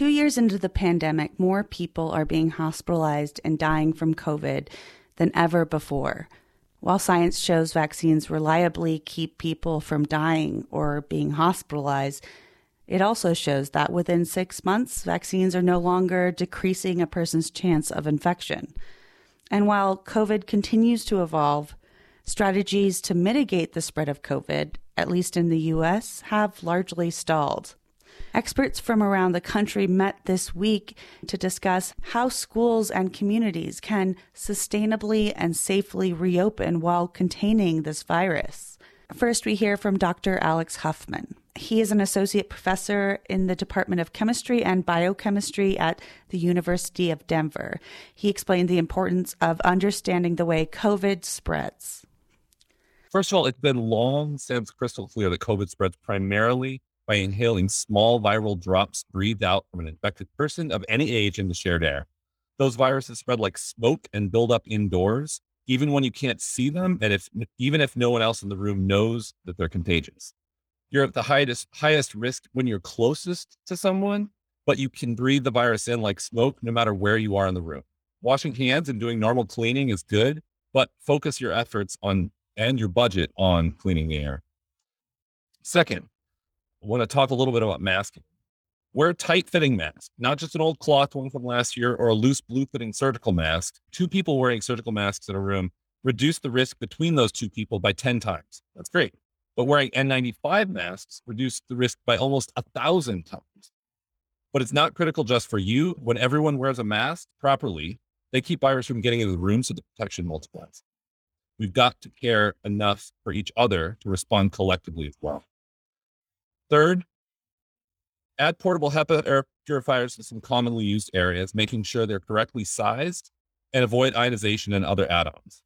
2 years into the pandemic, more people are being hospitalized and dying from COVID than ever before. While science shows vaccines reliably keep people from dying or being hospitalized, it also shows that within 6 months, vaccines are no longer decreasing a person's chance of infection. And while COVID continues to evolve, strategies to mitigate the spread of COVID, at least in the U.S., have largely stalled. Experts from around the country met this week to discuss how schools and communities can sustainably and safely reopen while containing this virus. First, we hear from Dr. Alex Huffman. He is an associate professor in the Department of Chemistry and Biochemistry at the University of Denver. He explained the importance of understanding the way COVID spreads. First of all, it's been long since crystal clear that COVID spreads primarily by inhaling small viral drops breathed out from an infected person of any age in the shared air. Those viruses spread like smoke and build up indoors, even when you can't see them, and even if no one else in the room knows that they're contagious. You're at the highest risk when you're closest to someone, but you can breathe the virus in like smoke no matter where you are in the room. Washing hands and doing normal cleaning is good, but focus your efforts on and your budget on cleaning the air. Second, I want to talk a little bit about masking. Wear tight-fitting masks, not just an old cloth one from last year or a loose blue-fitting surgical mask. 2 people wearing surgical masks in a room reduce the risk between those 2 people by 10 times. That's great. But wearing N95 masks reduce the risk by almost 1,000 times. But it's not critical just for you. When everyone wears a mask properly, they keep virus from getting into the room, so the protection multiplies. We've got to care enough for each other to respond collectively as well. Third, add portable HEPA air purifiers to some commonly used areas, making sure they're correctly sized, and avoid ionization and other add-ons.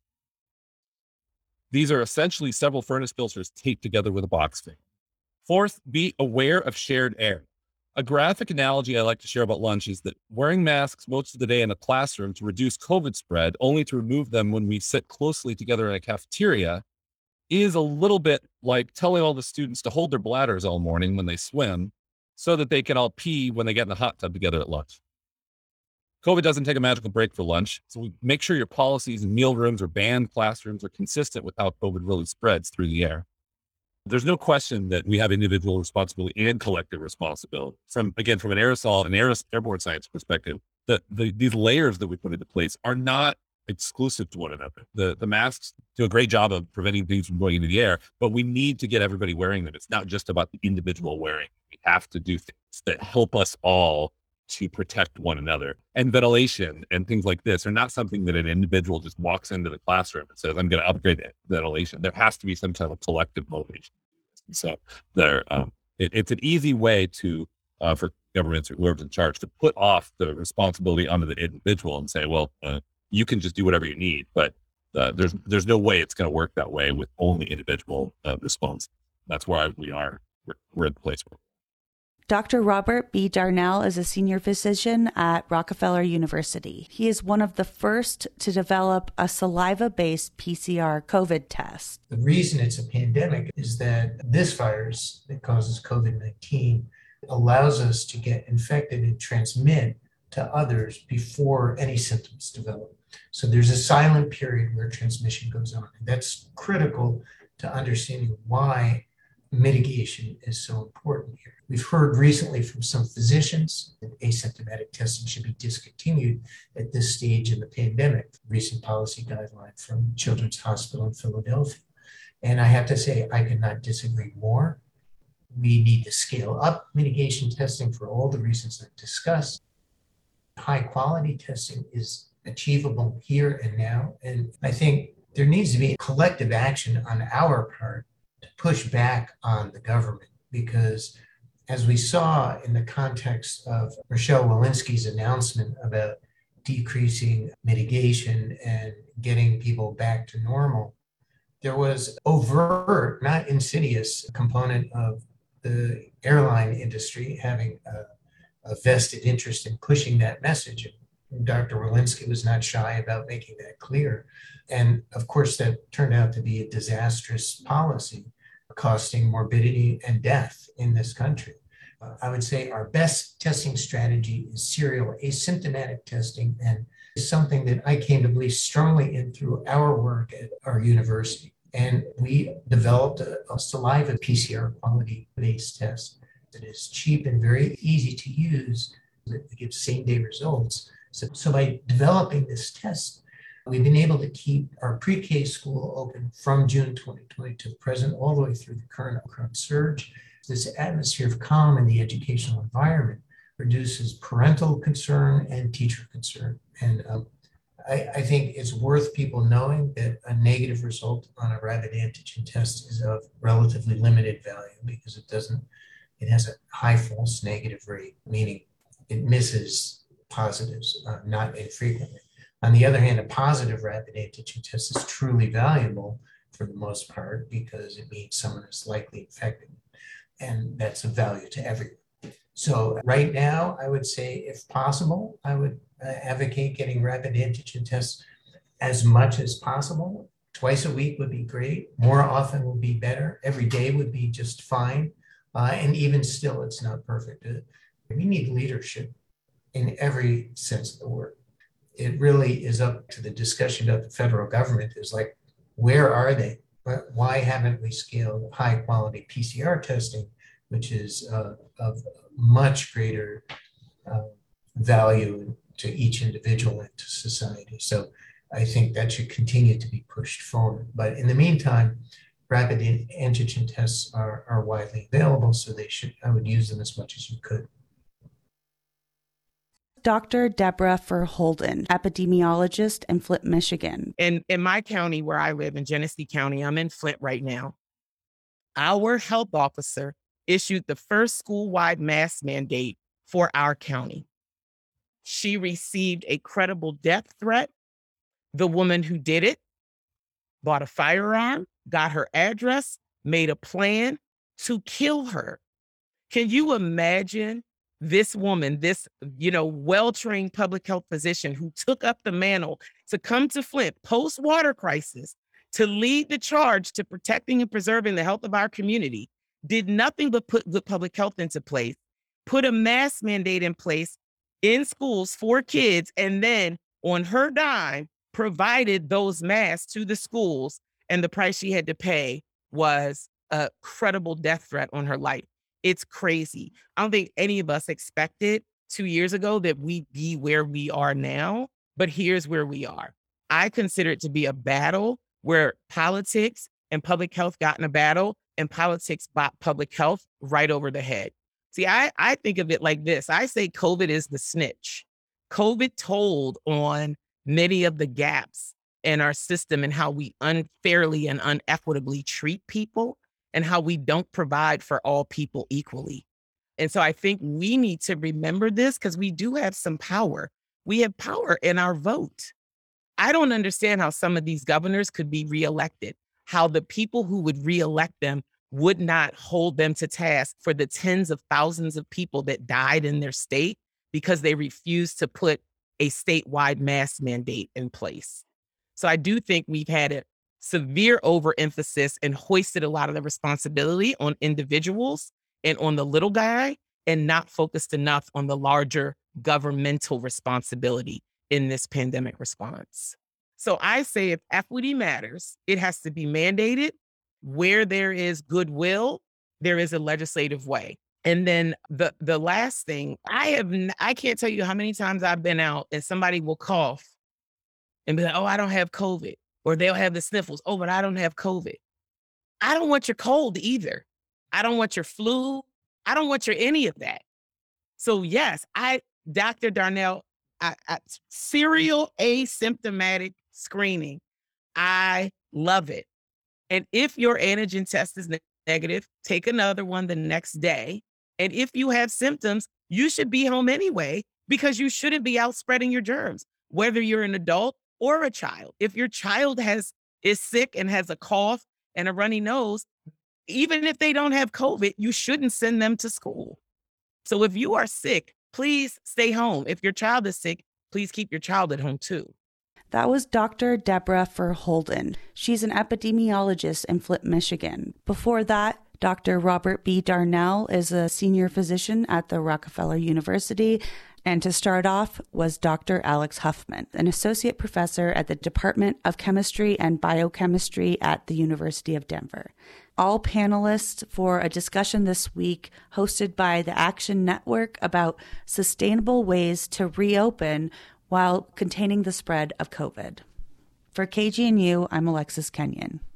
These are essentially several furnace filters taped together with a box fan. Fourth, be aware of shared air. A graphic analogy I like to share about lunch is that wearing masks most of the day in a classroom to reduce COVID spread, only to remove them when we sit closely together in a cafeteria, is a little bit like telling all the students to hold their bladders all morning when they swim so that they can all pee when they get in the hot tub together at lunch. COVID doesn't take a magical break for lunch, so make sure your policies in meal rooms or banned classrooms are consistent with how COVID really spreads through the air. There's no question that we have individual responsibility and collective responsibility. From an aerosol and airborne science perspective, these layers that we put into place are not exclusive to one another. The masks do a great job of preventing things from going into the air, but we need to get everybody wearing them. It's not just about the individual wearing. We have to do things that help us all to protect one another. And ventilation and things like this are not something that an individual just walks into the classroom and says, I'm going to upgrade ventilation. There has to be some type of collective motivation. So it's an easy way to, for governments or whoever's in charge, to put off the responsibility onto the individual and say, well, you can just do whatever you need, but there's no way it's going to work that way with only individual response. That's why we're at the place where. Dr. Robert B. Darnell is a senior physician at Rockefeller University. He is one of the first to develop a saliva-based PCR COVID test. The reason it's a pandemic is that this virus that causes COVID-19 allows us to get infected and transmit to others before any symptoms develop. So there's a silent period where transmission goes on. And that's critical to understanding why mitigation is so important here. We've heard recently from some physicians that asymptomatic testing should be discontinued at this stage in the pandemic. Recent policy guideline from Children's Hospital in Philadelphia. And I have to say, I could not disagree more. We need to scale up mitigation testing for all the reasons I've discussed. High quality testing is achievable here and now. And I think there needs to be collective action on our part to push back on the government, because as we saw in the context of Rochelle Walensky's announcement about decreasing mitigation and getting people back to normal, there was overt, not insidious, component of the airline industry having a vested interest in pushing that message. And Dr. Walensky was not shy about making that clear. And of course, that turned out to be a disastrous policy, costing morbidity and death in this country. I would say our best testing strategy is serial asymptomatic testing, and is something that I came to believe strongly in through our work at our university. And we developed a saliva PCR quality-based test that is cheap and very easy to use, that gives same-day results. So by developing this test, we've been able to keep our pre-K school open from June 2020 to present, all the way through the current surge. This atmosphere of calm in the educational environment reduces parental concern and teacher concern. And I think it's worth people knowing that a negative result on a rapid antigen test is of relatively limited value, because it has a high false negative rate, meaning it misses positives, not infrequently. On the other hand, a positive rapid antigen test is truly valuable for the most part, because it means someone is likely infected. And that's of value to everyone. So right now, I would say, if possible, I would advocate getting rapid antigen tests as much as possible. Twice a week would be great. More often would be better. Every day would be just fine. And even still, it's not perfect. We need leadership in every sense of the word. It really is up to the discussion of the federal government, is like, where are they? Why haven't we scaled high quality PCR testing, which is of much greater value to each individual and to society? So I think that should continue to be pushed forward. But in the meantime, rapid antigen tests are widely available, so I would use them as much as you could. Dr. Deborah Verholden, epidemiologist in Flint, Michigan. In my county where I live, in Genesee County, I'm in Flint right now, our health officer issued the first school-wide mask mandate for our county. She received a credible death threat. The woman who did it bought a firearm, got her address, made a plan to kill her. Can you imagine this woman, this, well-trained public health physician who took up the mantle to come to Flint post-water crisis to lead the charge to protecting and preserving the health of our community, did nothing but put good public health into place, put a mask mandate in place in schools for kids, and then on her dime, provided those masks to the schools, and the price she had to pay was a credible death threat on her life. It's crazy. I don't think any of us expected 2 years ago that we'd be where we are now, but here's where we are. I consider it to be a battle where politics and public health got in a battle, and politics bought public health right over the head. See, I think of it like this. I say COVID is the snitch. COVID told on many of the gaps in our system and how we unfairly and unequitably treat people, and how we don't provide for all people equally. And so I think we need to remember this, because we do have some power. We have power in our vote. I don't understand how some of these governors could be reelected, how the people who would reelect them would not hold them to task for the tens of thousands of people that died in their state because they refused to put a statewide mask mandate in place. So I do think we've had a severe overemphasis and hoisted a lot of the responsibility on individuals and on the little guy, and not focused enough on the larger governmental responsibility in this pandemic response. So I say, if equity matters, it has to be mandated. Where there is goodwill, there is a legislative way. And then the last thing, I can't tell you how many times I've been out and somebody will cough and be like, oh, I don't have COVID. Or they'll have the sniffles. Oh, but I don't have COVID. I don't want your cold either. I don't want your flu. I don't want your any of that. So yes, Dr. Darnell, serial asymptomatic screening, I love it. And if your antigen test is negative, take another one the next day. And if you have symptoms, you should be home anyway, because you shouldn't be out spreading your germs, whether you're an adult or a child. If your child is sick and has a cough and a runny nose, even if they don't have COVID, you shouldn't send them to school. So if you are sick, please stay home. If your child is sick, please keep your child at home too. That was Dr. Deborah Verholden. She's an epidemiologist in Flint, Michigan. Before that, Dr. Robert B. Darnell is a senior physician at the Rockefeller University. And to start off was Dr. Alex Huffman, an associate professor at the Department of Chemistry and Biochemistry at the University of Denver. All panelists for a discussion this week hosted by the Action Network about sustainable ways to reopen while containing the spread of COVID. For KGNU, I'm Alexis Kenyon.